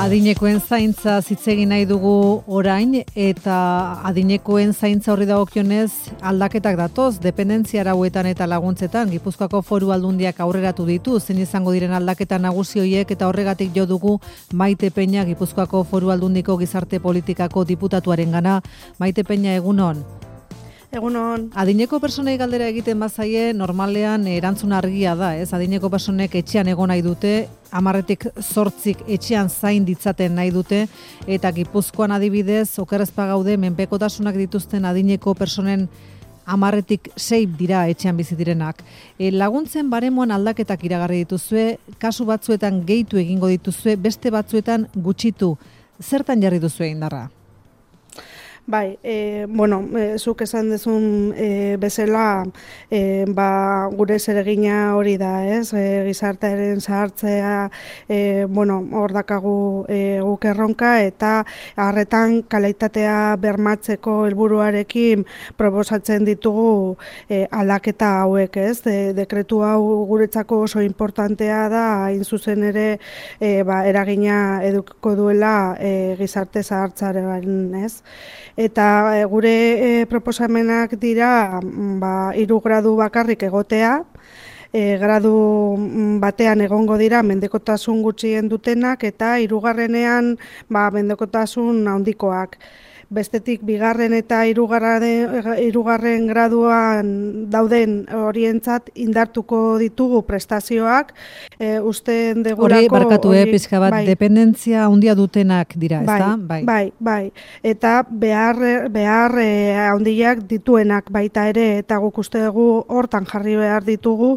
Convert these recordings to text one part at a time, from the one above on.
Adinekoen zaintza hitz egin nahi dugu orain, eta adinekoen zaintza horri dagokionez aldaketak datoz, dependentzia arauetan eta laguntzetan. Gipuzkoako Foru Aldundiak aurreratu ditu, zein izango diren aldaketa nagusi horiek, eta horregatik jo dugu Maite Peña, Gipuzkoako Foru Aldundiko gizarte politikako diputatuarengana. Maite Peña, egunon. Egunon. Adineko personei galdera egiten bazaie, normalean erantzun argia da, ez? Adineko personek etxean egon nahi dute, 10tik 8 etxean zain ditzaten nahi dute, eta Gipuzkoan adibidez, okerrezpa gaude, menpekotasunak dituzten adineko personen 10tik 6 dira etxean bizi direnak. Laguntzen baremoan aldaketak iragarri dituzue, kasu batzuetan gehitu egingo dituzue, beste batzuetan gutxitu. Zertan jarri duzue indarra? Bai, zuk esan dezun bezala, gure zeregina hori da, ez? Gizartearen zahartzea, hor dakagu guk erronka, eta harretan kalitatea bermatzeko helburuarekin proposatzen ditugu aldaketa hauek, ez? Dekretu hau guretzako oso importantea da, hain zuzen ere eragina edukiko duela gizarte zahartzaren, ez? Eta gure proposamenak dira 3 gradu bakarrik egotea, gradu batean egongo dira mendekotasun gutxien dutenak, eta 3. Mendekotasun handikoak. Bestetik 2. eta 3. graduan dauden horientzat indartuko ditugu prestazioak, uste degurako... Hori, barkatu, pixka bat, bai, dependentzia handia dutenak dira, ezta? Bai. Eta behar handiak dituenak baita ere, eta guk uste dugu hortan jarri behar ditugu,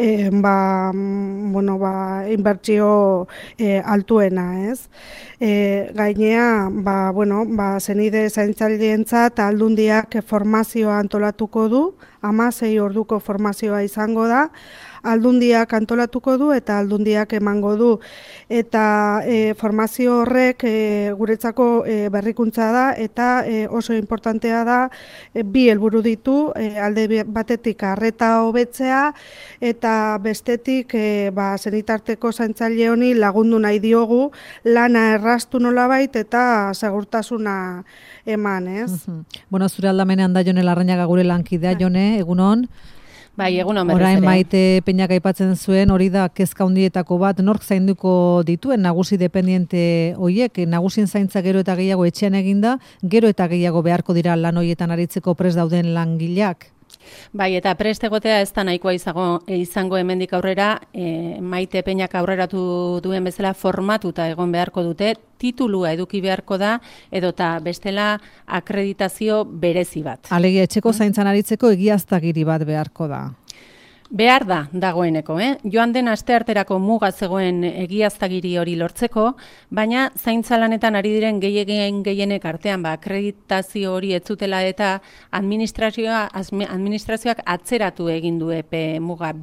inbertsio altuena, ez? Gainea, zenide zaintzaileentzat Aldundiak formazioa antolatuko du, 16 orduko formazioa izango da, Aldundiak antolatuko du eta Aldundiak emango du. Eta formazio horrek guretzako berrikuntza da, eta oso importantea da, 2 helburu ditu, alde batetik arreta hobetzea, eta bestetik senitarteko zaintzaile honi lagundu nahi diogu, lana erraztu nolabait eta segurtasuna eman, ez? Bueno, zure aldamenean da Jone Larrañaga gure lankidea, Jone, egunon. Bai, egunon berriz ere. Orain Maite Peñak aipatzen zuen, hori da kezka handietako bat, nork zainduko dituen nagusi dependiente hoiek, nagusien zaintza gero eta gehiago etxean eginda, gero eta gehiago beharko dira lan hoietan aritzeko prest dauden langileak. Bai, eta prest egotea ez da nahikoa izango hemendik aurrera, Maite Peñak aurreratu duen bezala formatuta egon beharko dute, titulua eduki beharko da, edota bestela akreditazio berezi bat. Alegia, etxeko zaintzan aritzeko egiaztagiri bat beharko da. Behar da, dagoeneko, Joan den astearterako muga zegoen egiaztagiri hori lortzeko, baina zaintza lanetan ari diren gehienek artean, akreditazio hori ez zutela eta administrazioak atzeratu egin du epe muga.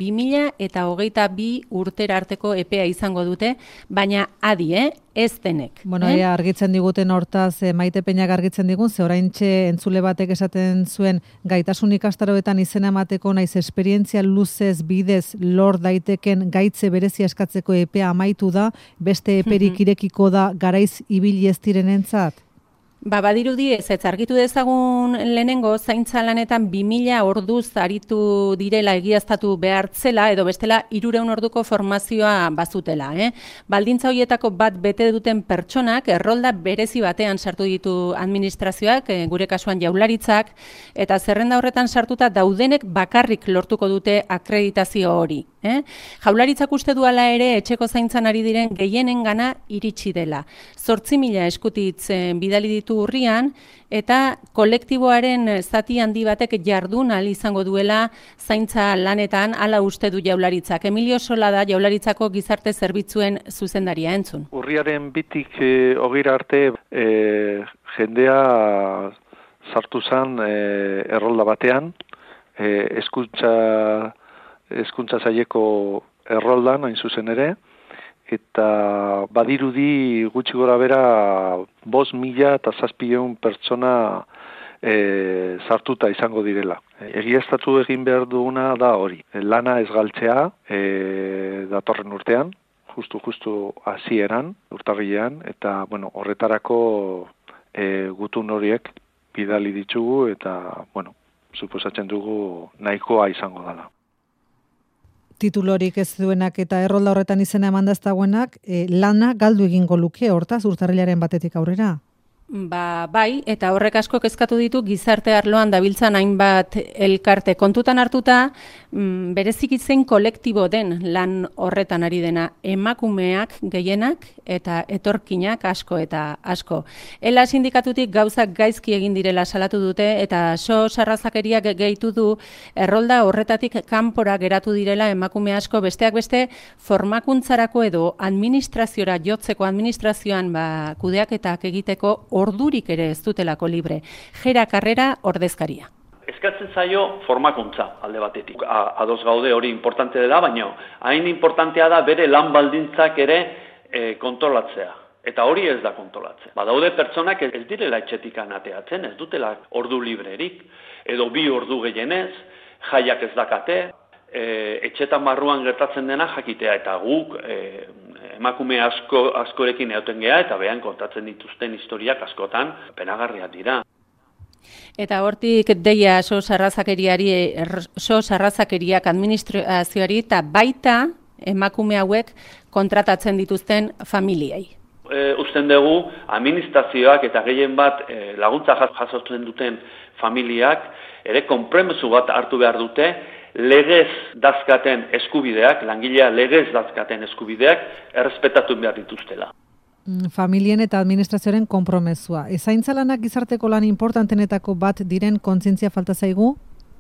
2022 urtera arteko epea izango dute, baina adi, ez denek. Bueno, argitzen diguten hortaz, Maite Peñak argitzen digun, ze oraintxe entzule batek esaten zuen gaitasun ikastaroetan izena emateko naiz esperientzia luzez bidez lor daiteken gaitze berezia eskatzeko epea amaitu da, beste eperik irekiko da garaiz ibili ez direnentzat? Badirudi ez argitu dezagun lehenengo zaintza lanetan 2000 orduz aritu direla egiaztatu behartzela edo bestela 300 orduko formazioa bazutela. Baldintza horietako bat bete duten pertsonak errolda berezi batean sartu ditu administrazioak, gure kasuan Jaurlaritzak, eta zerrenda horretan sartuta daudenek bakarrik lortuko dute akreditazio hori. Jaurlaritzak uste duala ere etxeko zaintzan ari diren gehienengana iritsi dela. 8.000 eskutitz bidali ditu urrian, eta kolektiboaren zati handi batek jardun ahal izango duela zaintza lanetan, hala uste du Jaurlaritzak. Emilio Solada, Jaurlaritzako gizarte zerbitzuen zuzendaria, entzun. Urriaren 2tik 20 arte jendea sartu zen errolda batean, hezkuntza saileko erroldan, hain zuzen ere, eta badirudi gutxi gora bera 5.700 pertsona sartuta izango direla. Egiaztatu egin behar duguna da hori. Lana ez galtzea datorren urtean, justu hasieran, urtarrilean, eta, bueno, horretarako gutun horiek bidali ditugu, eta, bueno, suposatzen dugu nahikoa izango dela. Titulorik ez duenak eta errolda horretan izena eman daztagoenak, lana galdu egingo luke, hortaz, urtarrilaren batetik aurrera? Bai, eta horrek asko kezkatu ditu gizarte arloan dabiltzan hainbat elkarte kontutan hartuta, berezik zein kolektibo den lan horretan ari dena, emakumeak gehienak eta etorkinak asko eta asko. Ela sindikatutik gauzak gaizki egin direla salatu dute eta sarrazakeriak gehitu du errolda horretatik kanpora geratu direla emakume asko, besteak beste formakuntzarako edo administraziora jotzeko administrazioan kudeaketak egiteko ordurik ere ez dutelako libre. Jera Karrera ordezkaria. Eskatzen zaio formakuntza alde batetik. Ados gaude hori importante dela, baina hain importantea da bere lan baldintzak ere kontrolatzea. Eta hori ez da kontrolatzen. Badaude pertsonak ez direla etxetik ateatzen, ez dutela ordu librerik, edo 2 ordu gehienez, jaiak ez dakate, etxetan barruan gertatzen dena jakitea, eta guk emakume askorekin egoten geha, eta behan kontatzen dituzten historiak askotan penagarriak dira. Eta hortik deia sarrazakeriak administrazioari eta baita emakume hauek kontratatzen dituzten familiei. Usten dugu, administrazioak eta gehien bat laguntza jasotzen duten familiak ere konpromiso bat hartu behar dute, legez dazkaten eskubideak, langilea legez dazkaten eskubideak errespetatu behar dituztela. Familien eta administrazioaren konpromezua. Zaintza lanak gizarteko lan importantenetako bat diren kontzientzia falta zaigu?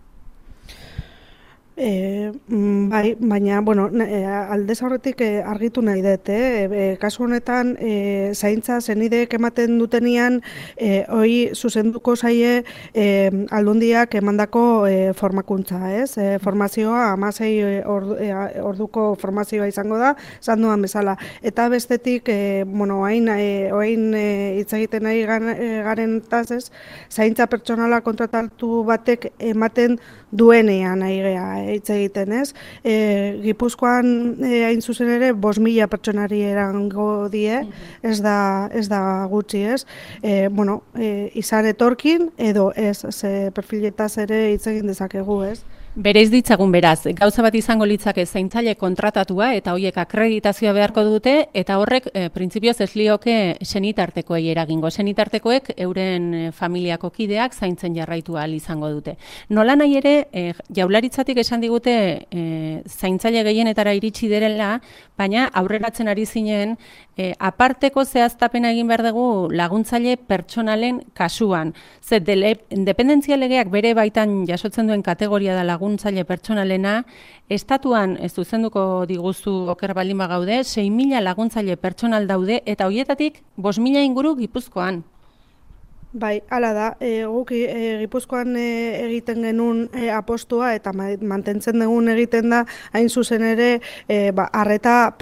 Bai, baina, bueno, aldez aurretik argitu nahi dut, kasu honetan, zaintza zenideek ematen dutenian, hoi zuzenduko zaie aldundiak emandako formakuntza, ez? Formazioa, 16 orduko formazioa izango da, zanduan bezala. Eta bestetik, bueno, oain hitz egiten nahi garen taz, zaintza pertsonala kontratatu batek ematen duenean nahi geha, hitz egiten, ez? Gipuzkoan hain zuzen ere 5.000 pertsonari erango die, ez da gutxi, ez? Bueno, izan etorkin edo ez, perfiletaz ere hitz egin dezakegu, ez? Bereiz ditzagun beraz, gauza bat izango litzake zaintzaile kontratatua eta hoiek akreditazioa beharko dute eta horrek printzipioz ez lioke senitartekoei eragingo. Senitartekoek euren familiako kideak zaintzen jarraitu ahal izango dute. Nola nahi ere, Jaurlaritzatik esan digute zaintzaile gehienetara iritsi direla, baina aurreratzen ari zinen aparteko zehaztapena egin behar dugu laguntzaile pertsonalen kasuan. Ze independentzia legeak bere baitan jasotzen duen kategoria da laguntzaile pertsonalena, estatuan ez zuzenduko diguzu oker baldin bagaude, 6.000 laguntzaile pertsonal daude eta horietatik 5.000 inguru Gipuzkoan. Bai, hala da, guk Gipuzkoan egiten genuen apostua eta mantentzen dugun egiten da hain zuzen ere arreta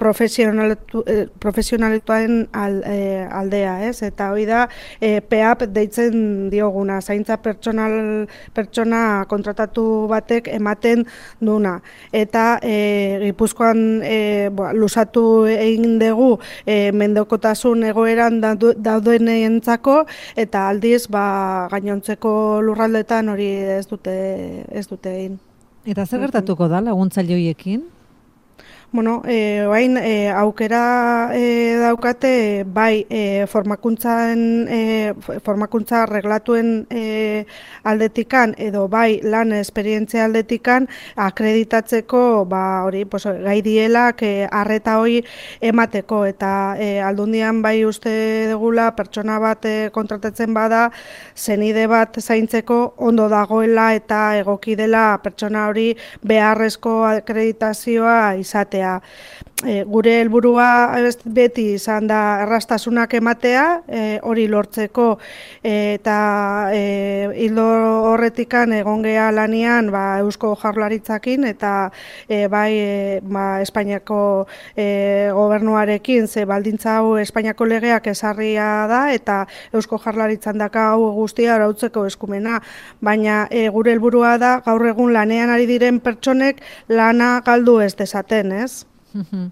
profesionalituaren aldea, ez? Eta hori da PEAP deitzen dioguna, zaintza pertsona kontratatu batek ematen duna. Eta Gipuzkoan luzatu egin dugu mendekotasun egoeran daudenentzako eta aldiz gainontzeko lurraldetan hori ez dute egin. Eta zer gertatuko da laguntzaile horiekin? Bueno, orain aukera daukate bai formakuntza reglatuen aldetikan edo bai lan esperientzia aldetikan akreditatzeko hori gai dielak arreta hori emateko eta aldundian bai uste dugula pertsona bat kontratatzen bada zenide bat zaintzeko ondo dagoela eta egoki dela pertsona hori beharrezko akreditazioa izatea. Gure helburua beti izan da errastasunak ematea, hori lortzeko eta hildo horretikan egon geha lanian Eusko Jaurlaritzakin eta bai Espainiako gobernuarekin, ze baldintza hau Espainiako legeak ezarria da eta Eusko Jaurlaritzan daka hau guztia arautzeko eskumena, baina gure helburua da gaur egun lanean ari diren pertsonek lana galdu ez dezaten, ez?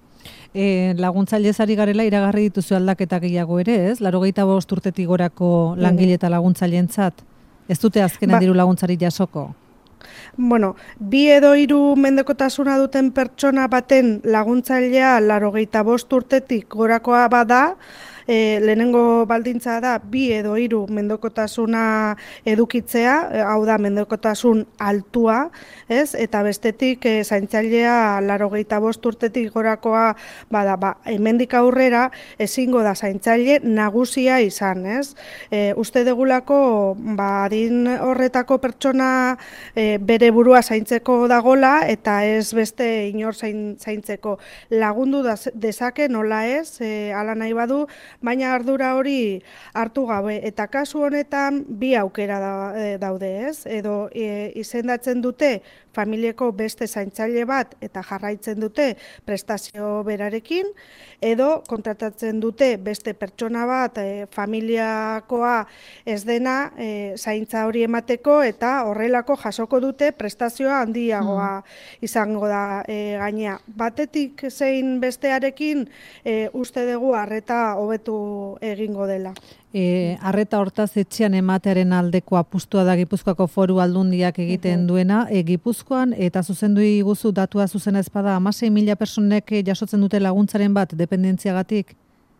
Laguntzailez ari garela iragarri dituzu aldaketa gehiago ere, ez? 85 urtetik gorako langile eta laguntzaileentzat. Ez dute azkenan diru laguntzari jasoko? Bueno, 2 edo 3 mendekotasuna duten pertsona baten laguntzailea 85 urtetik gorakoa bada, lehenengo baldintza da 2 edo 3 mendekotasuna edukitzea, hau da mendekotasun altua, ez? Eta bestetik zaintzailea 85 urtetik gorakoa bada, hemendik aurrera ezingo da zaintzaile nagusia izan, ez? Uste degulako adin horretako pertsona bere burua zaintzeko dagola eta ez beste inor zaintzeko. Lagundu dezake nola ez, hala nahi badu, baina ardura hori hartu gabe. Eta kasu honetan 2 aukera daude, ez? Edo izendatzen dute familieko beste zaintzaile bat eta jarraitzen dute prestazio berarekin, edo kontratatzen dute beste pertsona bat familiakoa ez dena zaintza hori emateko eta horrelako jasoko dute prestazioa handiagoa izango da gainea. Batetik zein bestearekin uste dugu arreta hobetu egingo dela. Arreta hortaz etxean ematearen aldeko apustua da Gipuzkoako Foru Aldundiak egiten duena. Gipuzkoan eta zuzendu iguzu datua zuzena ez bada 16.000 personek jasotzen dute laguntzaren bat dependentziagatik?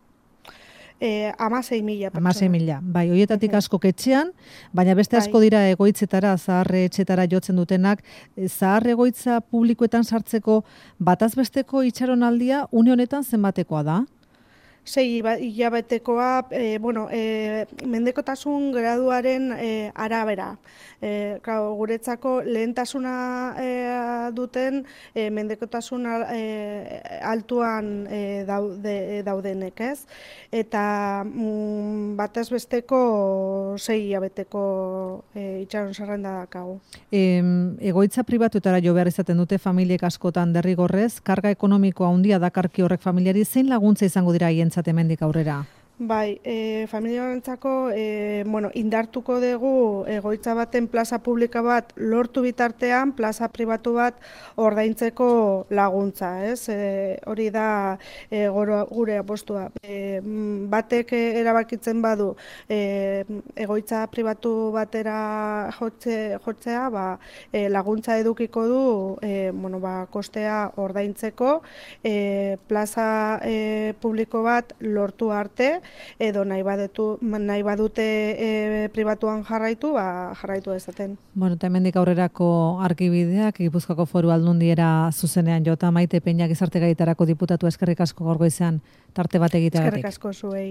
16.000 pertsona. 16.000, bai, horietatik asko etxean, baina beste asko dira egoitzetara, zaharre etxetara jotzen dutenak. Zaharre egoitza publikoetan sartzeko bataz besteko itxaronaldia une honetan zenbatekoa da? 6 hilabetekoa, mendekotasun graduaren arabera. Guretzako lehentasuna duten mendekotasun altuan daudenek, ez? Eta batez besteko 6 hilabeteko itxaron zerrenda dakagu. Egoitza pribatuetara jo behar izaten dute familiek askotan derrigorrez, karga ekonomikoa handia dakarki horrek familiari, zein laguntza izango dira hientzat hemendik aurrera? Bai, familiarentzako indartuko dugu egoitza baten plaza publika bat lortu bitartean plaza pribatu bat ordaintzeko laguntza, ez? Hori da gure apostua. Batek erabakitzen badu egoitza pribatu batera jotzea, laguntza edukiko du kostea ordaintzeko plaza publiko bat lortu arte, edo nahi badute pribatuan jarraitu dezaten. Eta hemendik aurrerako argibideak Gipuzkoako Foru Aldundiera zuzenean jota. Maite Peña, Gizarte Gaietarako diputatu, eskerrik asko gaur goizean tarte bat egiteagatik. Eskerrik asko zuei.